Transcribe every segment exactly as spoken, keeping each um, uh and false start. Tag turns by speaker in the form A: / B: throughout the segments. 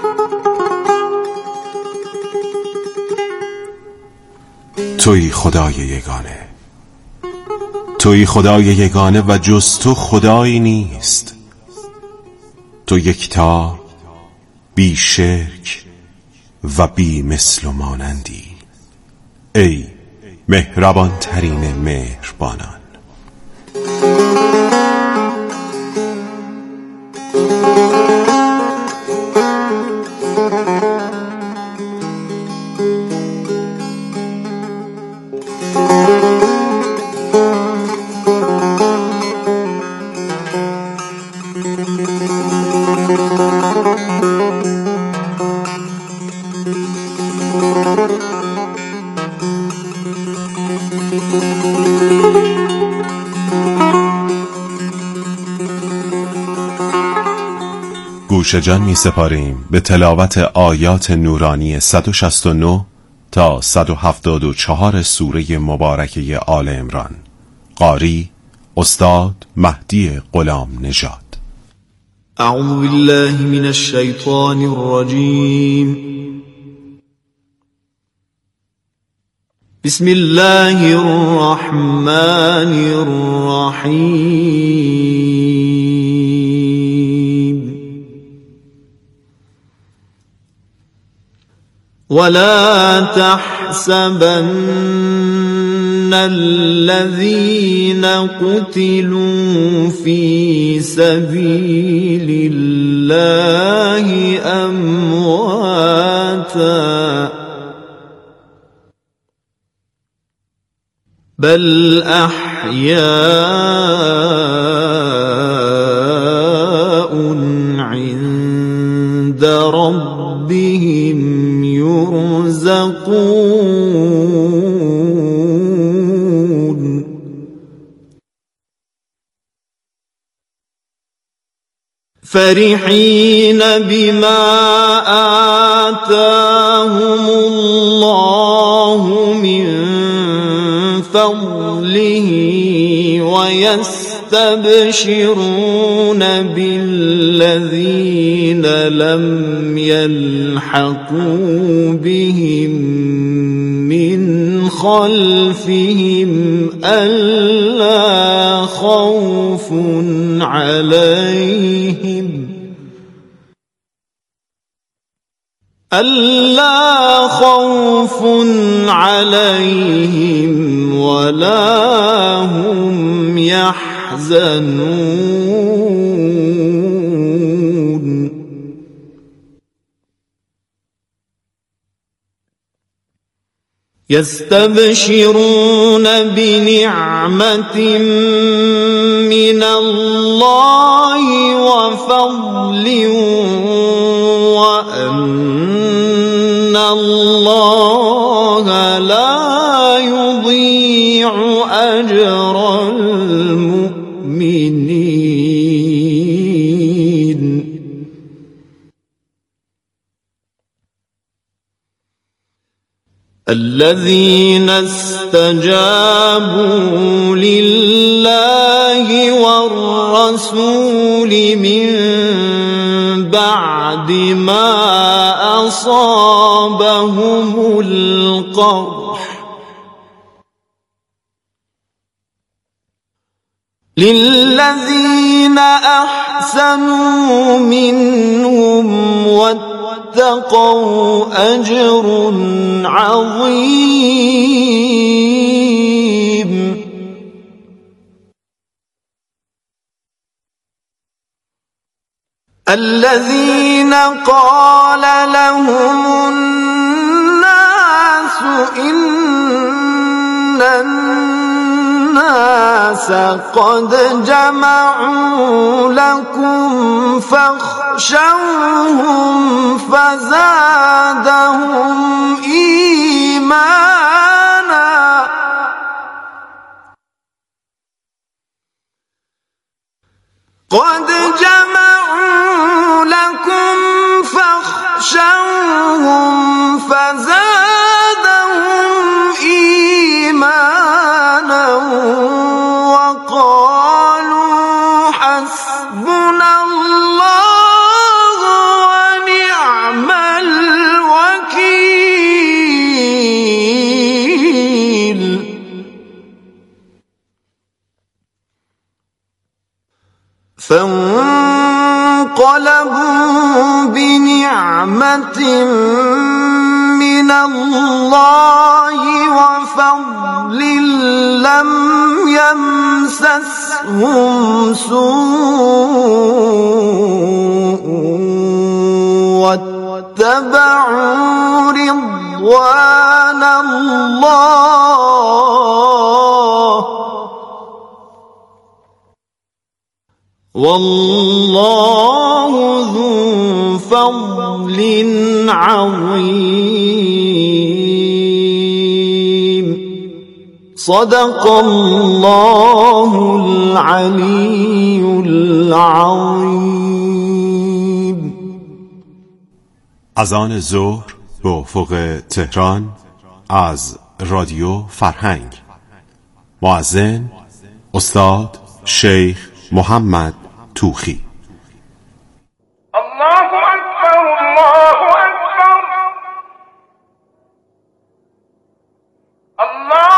A: تویی خدای یگانه، تویی خدای یگانه و جز تو خدایی نیست. تو یکتا، بی شرک و بی مثل و مانندی، ای مهربان ترین مهربانان. گوش جان می سپاریم به تلاوت آیات نورانی صد و شصت و نه تا صد و هفتاد و چهار سوره مبارکه آل عمران. قاری استاد مهدی غلام نژاد.
B: اعوذ بالله من الشیطان الرجیم. بسم الله الرحمن الرحیم. ولا تحسبن الذين قتلوا في سبيل الله أمواتا بل أحياء عند ربهم يرزقون. فرحين بما آتاهم الله من فضله ويستبشرون بالذين لم يلحقوا بهم من خلفهم ألا خوف عليهم ألا خوف عليهم ولا هم يحزنون. يستبشرون بنعمة من الله وفضل وأن الله لا يضيع أجر المؤمنين. الذين استجابوا لله والرسول من بعد ما أصابهم القرح للذين أحسنوا منهم واتقوا أجر عظيم. الذين قال لهم الناس إن الناس قد جمعوا لكم فاخشوهم فزادهم إيمانا قد جمعوا لكم فاخشوهم فزادهم إيمانا وقالوا حسبنا الله ونعم فانقلبوا بنعمة من الله وفضل لم يمسسهم سوء واتبعوا رضوان الله والله ذو فضل عظيم. صدق الله العلی العظیم.
A: اذان ظهر به افق تهران از رادیو فرهنگ. مؤذن استاد شیخ محمد توخی.
C: الله اکبر الله اکبر الله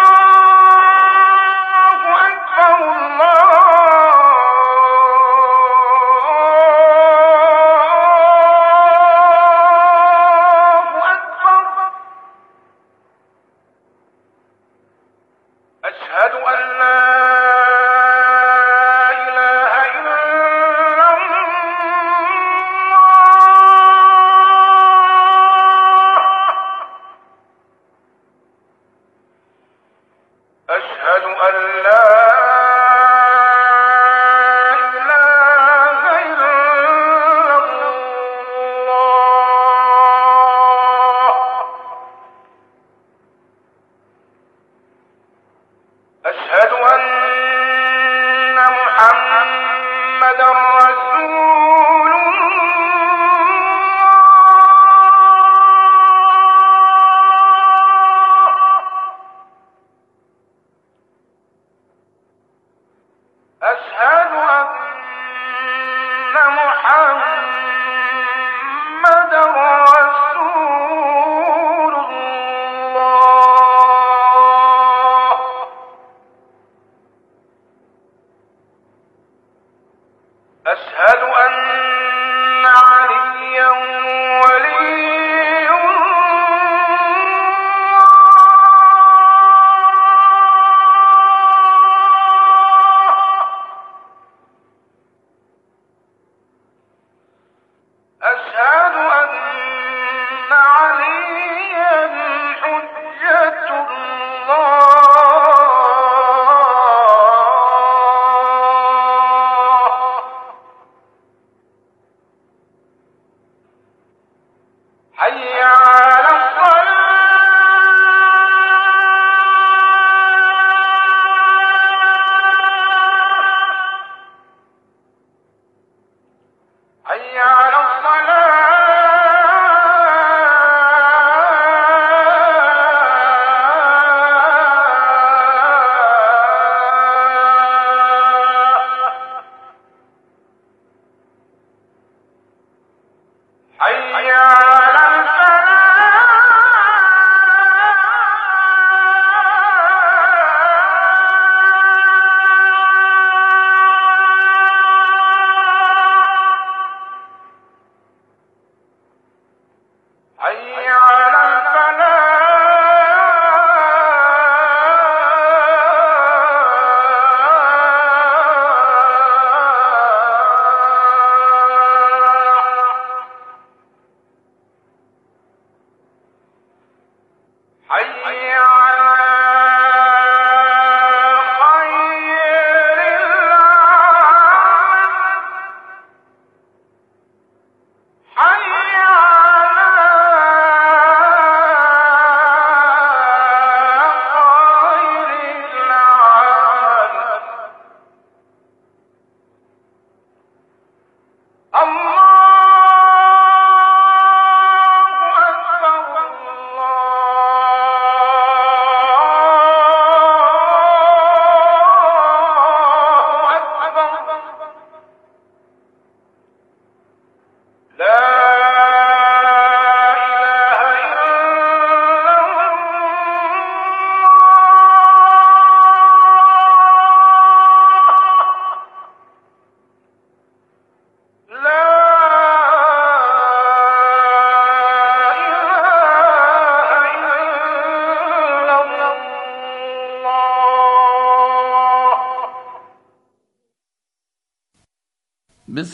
C: اکبر الله اکبر. اشهد ان لا أشهد أن لا إله إلا الله. أشهد أن محمدا رسول أشهد أن محمدا رسول الله. أشهد أن عليا ولي أشهد أن عليا حجة الله. حي على الصلاة حي على حي على الفلاح حي على حي على خير العالم. حي على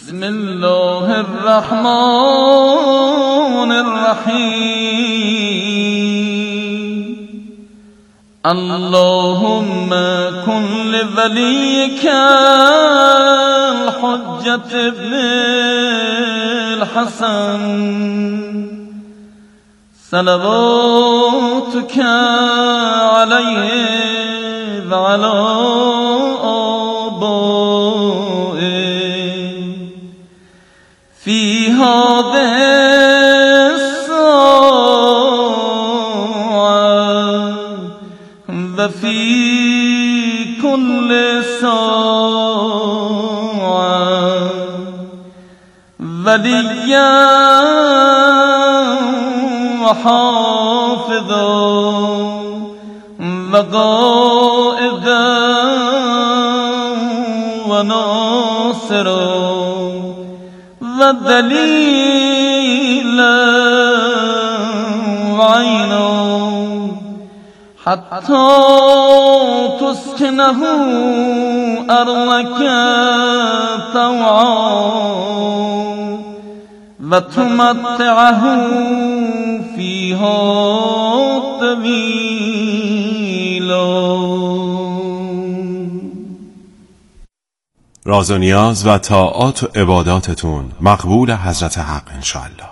D: بسم الله الرحمن الرحیم اللهم كن لوليك الحجة ابن الحسن صلواتك عليه وعلى آبائه في هذه الساعة وفي كل ساعة وليا وحافظا وقائدا وناصرا ودليلا وعينا حتى تسكنه أرضك طوعا وتمتعه فيها طويلا.
A: راز و نیاز و طاعات و عباداتتون مقبول حضرت حق انشاءالله.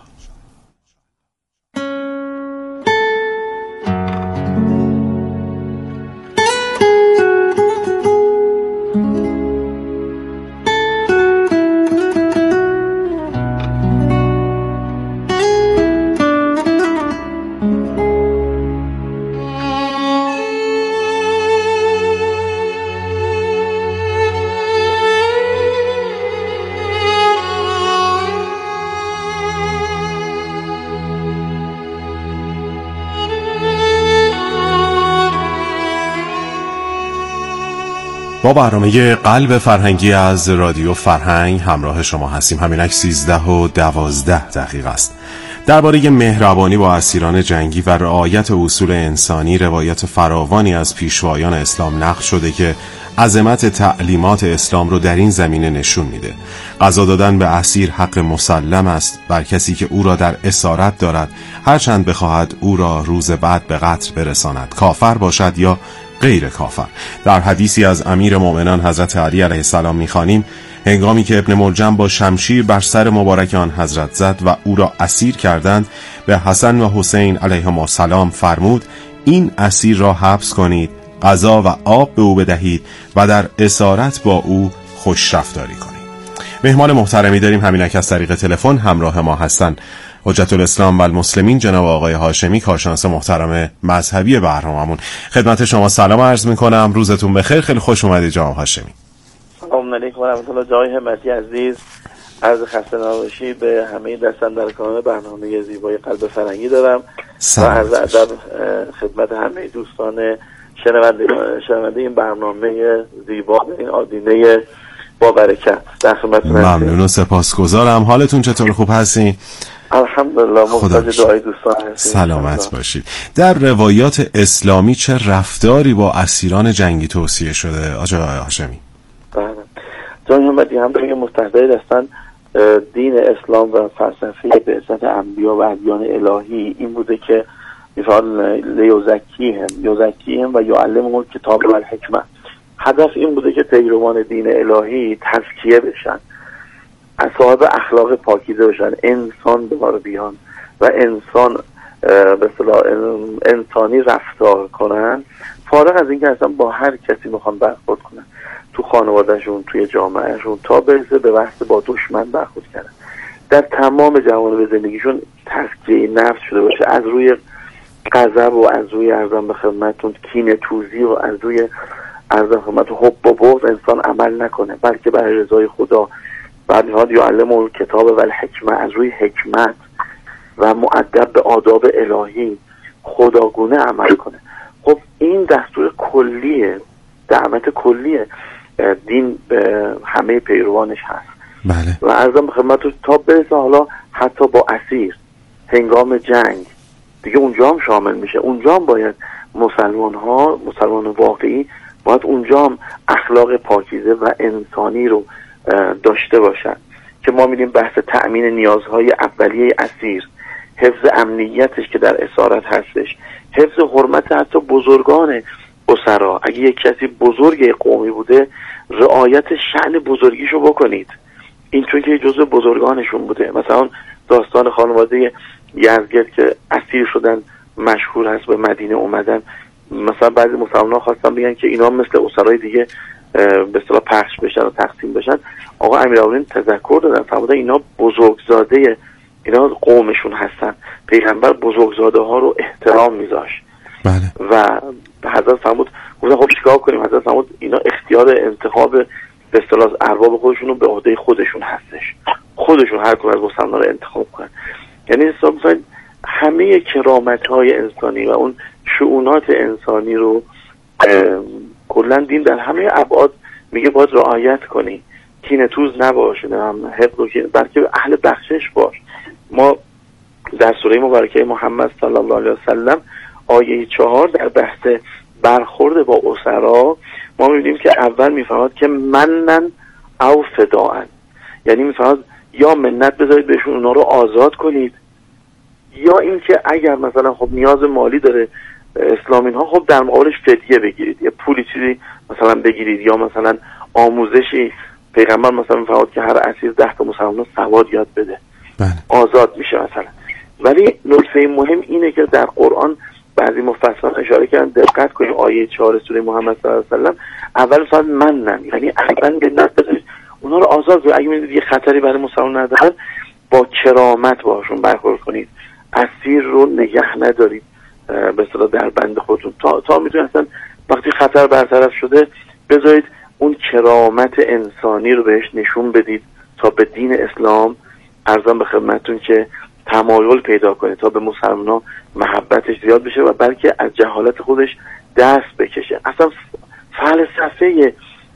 A: با برنامه قلب فرهنگی از رادیو فرهنگ همراه شما هستیم. همینک سیزده و دوازده دقیقه است. درباره مهربانی با اسیران جنگی و رعایت اصول انسانی روایت فراوانی از پیشوایان اسلام نقل شده که عظمت تعلیمات اسلام رو در این زمینه نشون میده. قضا دادن به اسیر حق مسلم است بر کسی که او را در اسارت دارد، هرچند بخواهد او را روز بعد به قتل برساند، کافر باشد یا غیر کافر. در حدیثی از امیر مؤمنان حضرت علی علیه السلام می‌خوانیم هنگامی که ابن ملجم با شمشیر بر سر مبارک آن حضرت زد و او را اسیر کردند، به حسن و حسین علیهما السلام فرمود این اسیر را حبس کنید، غذا و آب به او بدهید و در اسارت با او خوش رفتاری کنید. مهمان محترمی داریم، همینک از طریق تلفن همراه ما هستن حجت الاسلام و المسلمین جناب آقای هاشمی، کارشناس محترم مذهبی برنامه‌مون. خدمت شما سلام عرض میکنم، روزتون بخیر، خیلی خوش اومدید جناب هاشمی.
E: سلام علیکم و رحمت الله. جای همتی عزیز، عرض خسته نباشی به همه دستاندرکاران برنامه زیبای قلب فرهنگی دارم و عرض ادب خدمت همه دوستان شنونده شنونده این برنامه زیبا، این آدینه با برکت. در خدمتتون هستم.
A: ممنون و سپاسگزارم. حالتون چطور، خوب هستین؟
E: الحمدلله، محتاج دعای دوستان هستیم.
A: سلامت باشید. در روایات اسلامی چه رفتاری با اسیران جنگی توصیه شده آقای هاشمی؟
E: بله، جان همتی هم بگه مستحضر هستن دین اسلام و فلسفه بعثت انبیا و ادیان الهی این بوده که مثال لیوزکیهم یوزکیهم و یعلمهم الکتاب و الحکمه. هدف این بوده که پیروان دین الهی تزکیه بشن، صاحب اخلاق پاکیزه بشن، انسان به بار بیان و انسان به اصطلاح انسانی رفتار کنن، فارغ از اینکه اصلا با هر کسی میخوان برخورد کنن، تو خانوادهشون، توی جامعهشون، تا برسه به بحث با دشمن برخورد کردن. در تمام جوانب زندگیشون تزکیه نفس شده باشه، از روی غضب و از روی ارزان به خدمتتون کینه توزی و از روی ارزان خدمت حب و بغض انسان عمل نکنه، بلکه برای رضای خدا بعد ها یعلم الکتاب و الحکمه، از روی حکمت و مؤدب به آداب الهی خداگونه عمل کنه. خب این دستور کلیه، دعوت کلیه دین به همه پیروانش هست.
A: بله.
E: و ارزم به خدمتتون تا برسه حالا حتی با اسیر هنگام جنگ دیگه اونجا هم شامل میشه. اونجا هم باید مسلمان ها، مسلمان واقعی باید اونجا هم اخلاق پاکیزه و انسانی رو داشته باشن که ما می‌بینیم بحث تأمین نیازهای اولیه اسیر، حفظ امنیتش که در اسارت هستش، حفظ حرمت حتی بزرگان اسرا. اگه یک کسی بزرگ قومی بوده رعایت شأن بزرگیشو بکنید، این چون که جزء بزرگانشون بوده. مثلا داستان خانواده یزگرد که اسیر شدن مشهور هست، به مدینه اومدن، مثلا بعضی مسلمان‌ها خواستن بگن که اینا مثل اسرای دیگه به اصطلاح پخش بشن و تقسیم بشن. آقا امیرالمومنین تذکر دادن، فرمودن اینا بزرگزاده اینا قومشون هستن، پیغمبر بزرگزاده ها رو احترام میذاشت.
A: بله.
E: و حضرت فرمود گفتن خب چیکار کنیم؟ حضرت فرمود اینا اختیار انتخاب به اصطلاح ارباب خودشون رو به عهده خودشون هستش، خودشون هر کدوم از مسلمان‌ها رو انتخاب کنن. یعنی حساب بزنید همه کرامت‌های انسانی و اون شؤونات انسانی رو کلا دین در همه ابعاد میگه باید رعایت کنی، کینه توز نباش، نه حقد و کینه، بلکه اهل بخشش باش. ما در سوره مبارکه محمد صلی الله علیه و سلم آیه چهار در بحث برخورد با اسرا ما می‌بینیم که اول میفرماد که منن او فداءن، یعنی میفرماد یا منت بذارید بهشون، اونا رو آزاد کنید، یا اینکه اگر مثلا خب نیاز مالی داره اسلامین ها، خب در مقابلش فدیه بگیرید، یا پولی چیزی مثلا بگیرید، یا مثلا آموزشی. پیغمبر مثلا میفرماد که هر اسیر ده تا مسلمان سواد یاد بده،
A: بله. آزاد
E: میشه مثلا. ولی نکته مهم اینه که در قرآن بعضی مفسران اشاره کردن، دقت کنیم آیه چهار سوره محمد صلی الله علیه و سلم اول فرض منن، یعنی اول منت بذارید اونا رو آزاد کنید، اگه می‌بینید یه خطری برای مسلمان ندارن با کرامت باشون برخورد کنید، اسیر رو نگه ندارید به اصطلاح در بند خودتون تا تا میتونید اصلا وقتی خطر برطرف شده بذارید اون کرامت انسانی رو بهش نشون بدید تا به دین اسلام ارزان به خدمتتون که تمایل پیدا کنه، تا به مسلمان‌ها محبتش زیاد بشه و بلکه از جهالت خودش دست بکشه. اصلا فلسفه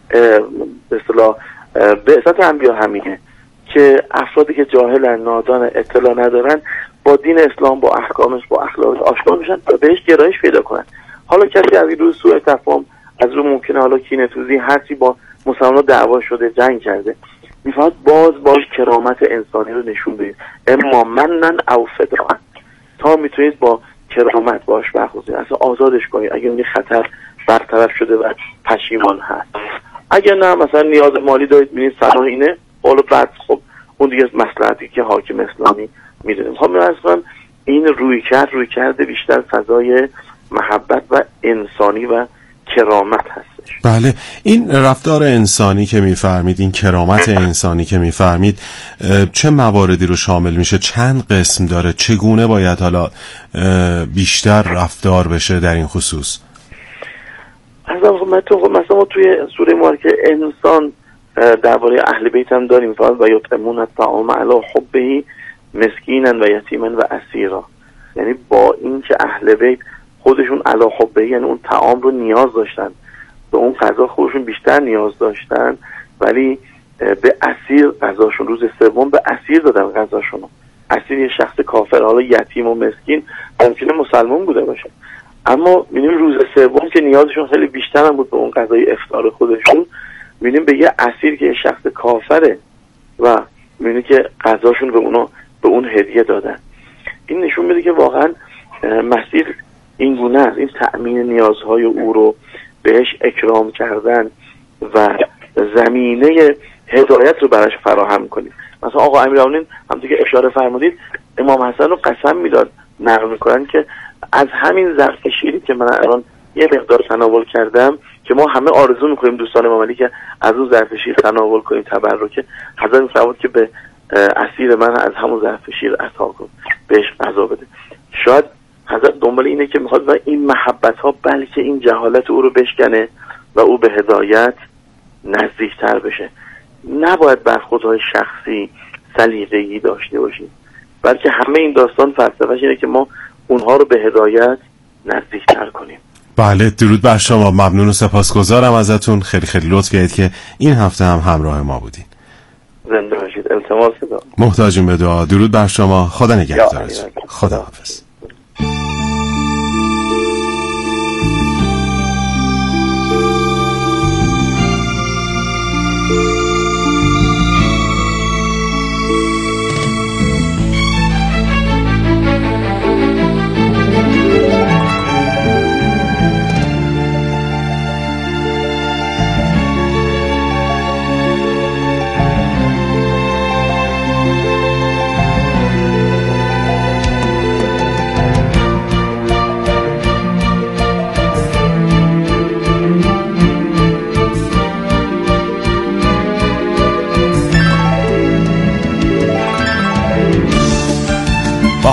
E: به اصطلاح بعثت انبیا همینه که افرادی که جاهلن، نادان، اطلاع ندارن با دین اسلام، با احکامش، با اخلاقش آشنا میشن و بهش گرایش پیدا کنن. حالا کسی از این روی سوء تفاهم، از روی ممکنه حالا کینه توزی، هرچی با مسلمان‌ها دعوا شده، جنگ کرده، میفهمد باز باز کرامت انسانی رو نشون بدید، اما منن او فداءن، تا میتونید با کرامت باش برخورد کنید، اصلا آزادش کنید اگر این خطر برطرف شده و پشیمان هست. اگر نه مثلا نیاز مالی دارید، میبینید صلاح اینه، حالا بعد خب اون دیگه مصلحتی که حاکم اسلامی میدونیم. خب مثلا این روی کرد روی کرده بیشتر فضای محبت و انسانی و کرامت هستش.
A: بله، این رفتار انسانی که میفرمید، این کرامت انسانی که میفرمید، چه مواردی رو شامل میشه؟ چند قسم داره؟ چگونه باید حالا بیشتر رفتار بشه در این خصوص؟
E: مثلا ما توی سوره مبارکه انسان درباره اهل بیت هم داریم، و یطعمون الطعام علی حبه مسکینا و یتیما و اسیرا، یعنی با این که اهل بیت خودشون علی حبه، یعنی اون طعام رو نیاز داشتن، به اون غذا خودشون بیشتر نیاز داشتن، ولی به اسیر غذاشون، روز سوم به اسیر دادن غذاشون. اسیر یه شخص کافر، حالا یتیم و مسکین ممکنه مسلمان بوده باشه، اما می‌بینیم روز سوم که نیازشون خیلی بیشتر هم بود به اون غذای افطار خودشون، می‌بینیم به یه اسیر که یه شخص کافره و می‌بینیم که غذاشون به اونا به اون هدیه دادن. این نشون میده که واقعا مسیر این گونه است، این تأمین نیازهای او رو بهش اکرام کردن و زمینه هدایت رو براش فراهم کنید. مثلا آقا امیرالمومنین همونطور که اشاره فرمودید، امام حسن رو قسم میداد، نقل میکنن که از همین ظرف شیری که من الان یه مقدار تناول کردم که ما همه آرزو میکنیم دوستان امام علی که از اون ظرف شیر تناول کنیم تبرکه، حضرت میفرمود که به اسیر من از همون ظرف شیر عطا کن، بهش غذا بده. شاید حضرت دنبال اینه که میخواد و این محبت ها بلکه این جهالت او رو بشکنه و او به هدایت نزدیکتر بشه. نباید برخوردهای شخصی سلیقه‌ای داشته باشیم، بلکه همه این داستان فلسفه‌اش اینه که ما اونها رو به هدایت نزدیکتر کنیم.
A: بله، درود بر شما، ممنون و سپاسگزارم ازتون، خیلی خیلی لطف کردید که این هفته هم همراه ما بودین.
E: زنده باشید. التماس دعا.
A: محتاجیم به دعا. درود بر شما، خدا نگهدارتون. خدا حافظ.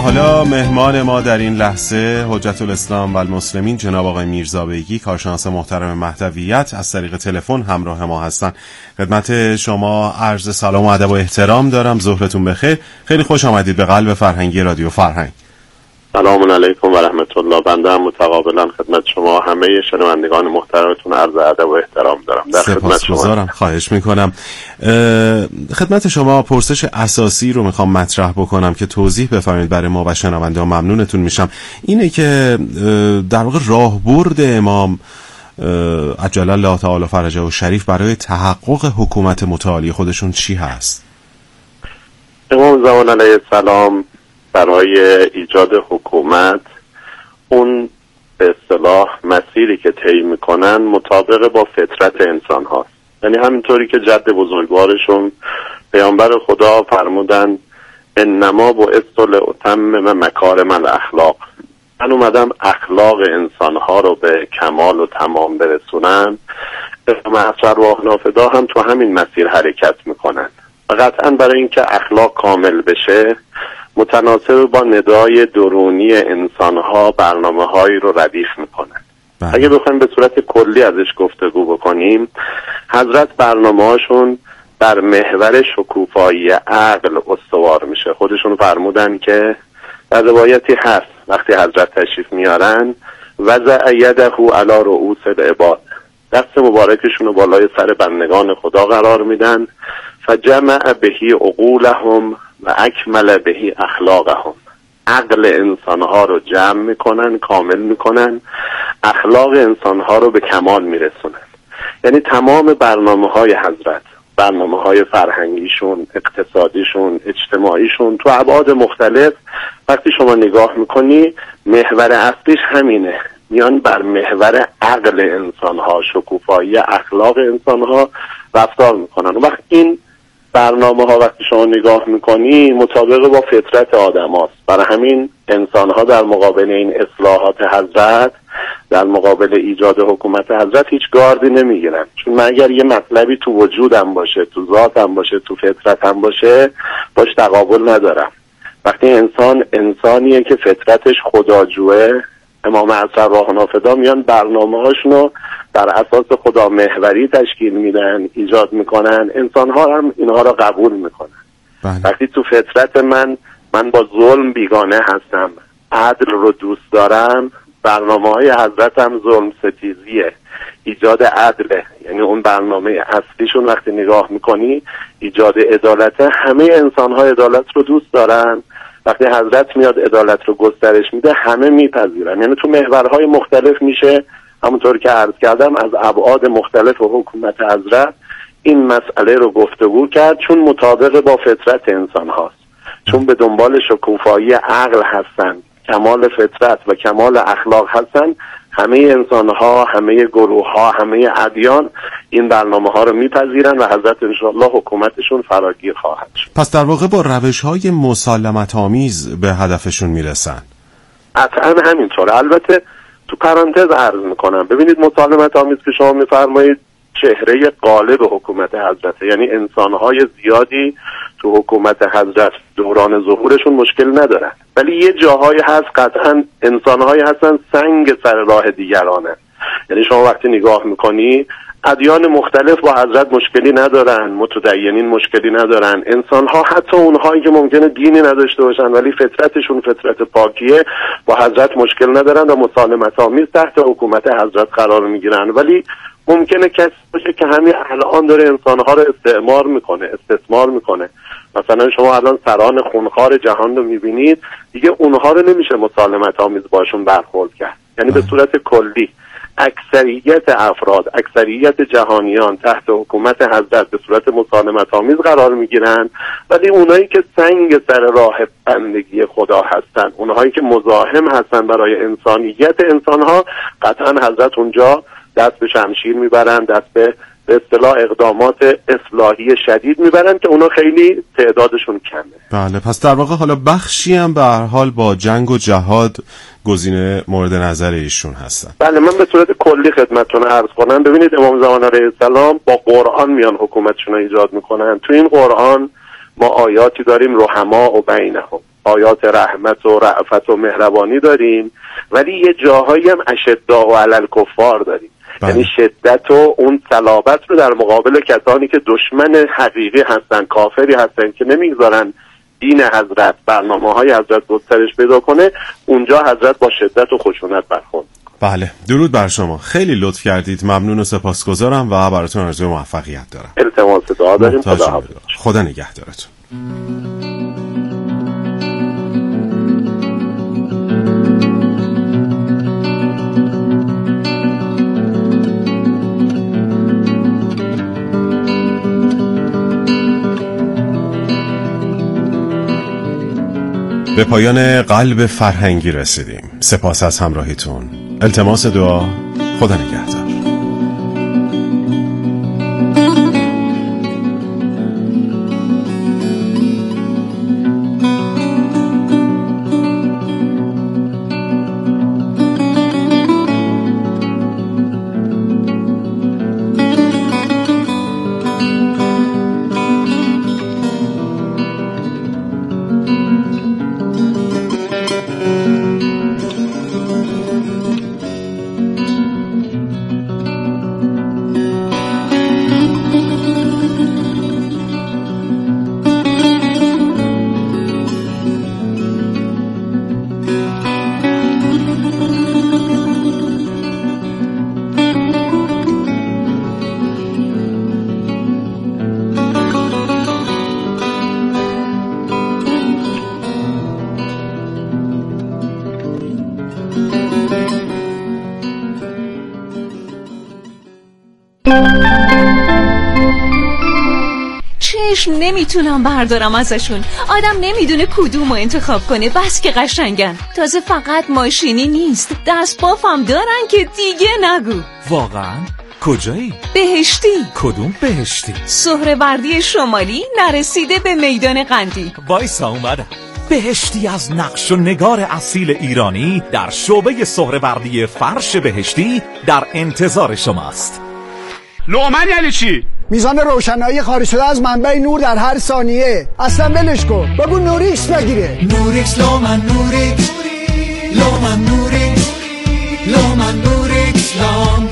A: حالا مهمان ما در این لحظه حجت الاسلام و المسلمین جناب آقای میرزا بیگی، کارشناس محترم مهدویت، از طریق تلفن همراه ما هستند. خدمت شما عرض سلام و ادب و احترام دارم. ظهرتون بخیر. خیلی خوش آمدید به قلب فرهنگی رادیو فرهنگ.
F: سلام علیکم و رحمت الله. بنده هم متقابلا خدمت شما همه شنوندگان محترمتون عرض ادب و احترام دارم. در خدمت شما.
A: خواهش میکنم. خدمت شما پرسش اساسی رو میخوام مطرح بکنم که توضیح بفرمایید برای ما و شنونده ها. ممنونتون میشم. اینه که در واقع راهبرد امام عجل الله تعالی فرجه و شریف برای تحقق حکومت متعالی خودشون چی هست؟
F: امام زمان علیه السلام برای ایجاد حکومت اون به اصطلاح مسیری که طی میکنن مطابق با فطرت انسان هاست. یعنی همینطوری که جد بزرگوارشون پیامبر خدا فرمودن انما بعثت لاتمم مکارم الاخلاق، من اومدم اخلاق انسان ها رو به کمال و تمام برسونم. امام ارواح نافدا هم تو همین مسیر حرکت میکنن. قطعا برای اینکه اخلاق کامل بشه متناسب با ندای درونی انسان‌ها برنامه‌هایی رو ردیف میکنن. بله. اگه بخوایم به صورت کلی ازش گفتگو بکنیم، حضرت برنامه‌هاشون بر محور شکوفایی عقل استوار میشه. خودشون فرمودن که در روایتی هست وقتی حضرت تشریف میارن وضع یده علی رؤوس العباد، دست مبارکشون رو بالای سر بندگان خدا قرار میدن، فجمع بهی عقولهم و اکمل بهی اخلاقهم، عقل انسانها رو جمع میکنن، کامل میکنن، اخلاق انسانها رو به کمال میرسونن. یعنی تمام برنامه های حضرت، برنامه های فرهنگیشون، اقتصادیشون، اجتماعیشون تو ابعاد مختلف وقتی شما نگاه میکنی محور اصلیش همینه، میان بر محور عقل انسانها، شکوفایی اخلاق انسانها رفتار میکنن. و وقت این برنامه ها وقتی شما نگاه میکنی مطابق با فطرت آدم هاست. برای همین انسان ها در مقابل این اصلاحات حضرت، در مقابل ایجاد حکومت حضرت هیچ گاردی نمیگیرن، چون من اگر یه مطلبی تو وجودم باشه، تو ذاتم باشه، تو فطرتم باشه، باش تقابل ندارم. وقتی انسان انسانیه که فطرتش خداجوه، امام ارواح نافدا میان برنامه هاشونو در اساس خدا محوری تشکیل میدن، ایجاد میکنن، انسان ها هم اینها را قبول میکنن. بله. وقتی تو فطرت من من با ظلم بیگانه هستم، عدل رو دوست دارم، برنامه های حضرت هم ظلم ستیزیه، ایجاد عدله. یعنی اون برنامه اصلیشون وقتی نگاه میکنی ایجاد عدالته، همه انسان ها عدالت رو دوست دارن. وقتی حضرت میاد عدالت رو گسترش میده همه میپذیرن. یعنی تو محورهای مختلف میشه همونطور که عرض کردم از ابعاد مختلف و حکومت حضرت این مسئله رو گفتگو کرد، چون مطابق با فطرت انسان هاست، چون به دنبال شکوفایی عقل هستن، کمال فطرت و کمال اخلاق هستن. همه انسان ها، همه گروه ها، همه ادیان این برنامه ها رو میپذیرن و حضرت انشاءالله حکومتشون فراگیر خواهد شد.
A: پس در واقع با روش های مسالمت آمیز به هدفشون میرسن.
F: قطعا همینطوره. البته تو پرانتز عرض میکنم، ببینید مسالمت آمیز که شما میفرمایید چهره غالب حکومت حضرت، یعنی انسانهای زیادی تو حکومت حضرت دوران ظهورشون مشکل ندارن، ولی یه جاهای هست قطعا انسانهایی هستن سنگ سر راه دیگرانه. یعنی شما وقتی نگاه میکنی ادیان مختلف با حضرت مشکلی ندارن، متدینین مشکلی ندارن، انسانها حتی اونهایی که ممکنه دینی نداشته باشن ولی فطرتشون فطرت پاکیه با حضرت مشکل ندارن و مسالمت آمیز تحت حکومت حضرت قرار میگیرن. ولی ممکنه کسی باشه که همین الان داره انسانها رو استعمار میکنه، استثمار میکنه. مثلا شما الان سران خونخوار جهان رو میبینید، دیگه اونها رو نمیشه مسالمت آمیز باشون برخورد کرد. یعنی به صورت کلی اکثریت افراد، اکثریت جهانیان تحت حکومت حضرت به صورت مسالمت آمیز قرار میگیرن، ولی اونایی که سنگ سر راه بندگی خدا هستن، اونهایی که مزاحم هستن برای انسانیت انسانها، قطعا حضرت اونجا دست به شمشیر میبرن، دست به به اصطلاح اقدامات اصلاحی شدید میبرن که اونا خیلی تعدادشون کمه.
A: بله، پس در واقع حالا بخشی هم به هر حال با جنگ و جهاد گزینه مورد نظر ایشون هستن.
F: بله، من به صورت کلی خدمتتون عرض کنم. ببینید امام زمان علیه السلام با قرآن میان حکومتشون رو ایجاد میکنن. تو این قرآن ما آیاتی داریم رحما و بینهم، آیات رحمت و رأفت و مهربانی داریم، ولی یه جاهایی هم اشداء و علی الکفار داریم. یعنی شدت و اون صلابت رو در مقابل کسانی که دشمن حقیقی هستن، کافری هستن که نمیگذارن دین حضرت، برنامه های حضرت گسترش پیدا کنه، اونجا حضرت با شدت و خشونت برخورد.
A: بله، درود بر شما، خیلی لطف کردید، ممنون و سپاسگزارم و براتون آرزوی موفقیت دارم.
F: التماس دعا داریم. خدا
A: خدا نگهدارتون. به پایان قلب فرهنگی رسیدیم. سپاس از همراهیتون. التماس دعا. خدا نگهدار.
G: چشم نمیتونم بردارم ازشون. آدم نمیدونه کدومو انتخاب کنه، بس که قشنگن. تازه فقط ماشینی نیست، دست بافم دارن که دیگه نگو.
H: واقعا؟ کجایی؟
G: بهشتی.
H: کدوم بهشتی؟
G: سهروردی شمالی نرسیده به میدان قندی.
H: وایسا اومدم. بهشتی از نقش و نگار اصیل ایرانی در شعبه سهروردی فرش بهشتی در انتظار شماست.
I: لومن یعنی چی؟
J: میزان روشنایی خارج شده از منبع نور در هر ثانیه. اصلا ولش کن، بگو نوریکس بگیره.
K: نوریکس لومن نوریکس لومن نوریکس لومن نوریکس لام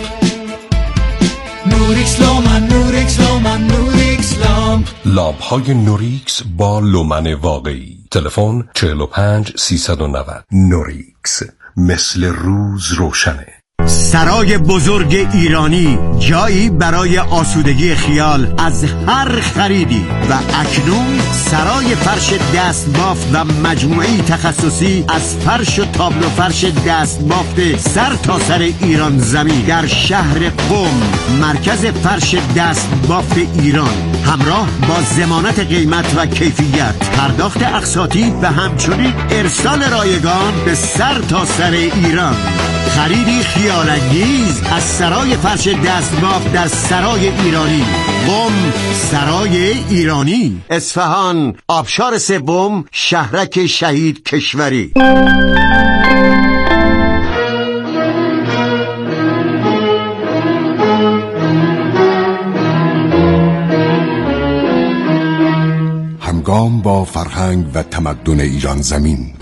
K: نوریکس لومن نوریکس لومن نوریکس لام.
L: لامپ های نوریکس با لومن واقعی. تلفن چهل و پنج سیصد و نود. نوریکس، مثل روز روشنه.
M: سرای بزرگ ایرانی، جایی برای آسودگی خیال از هر خریدی. و اکنون سرای فرش دستبافت و مجموعی تخصصی از فرش و تابلو فرش دستبافت سر تا سر ایران زمین در شهر قم، مرکز فرش دستبافت ایران، همراه با ضمانت قیمت و کیفیت، پرداخت اقساطی و همچنین ارسال رایگان به سر تا سر ایران. خریدی خیال‌انگیز از سرای فرش دستبافت در سرای ایرانی، قم، سرای ایرانی، اصفهان، آبشار سوم، شهرک شهید کشوری.
L: همگام با فرهنگ و تمدن ایران زمین.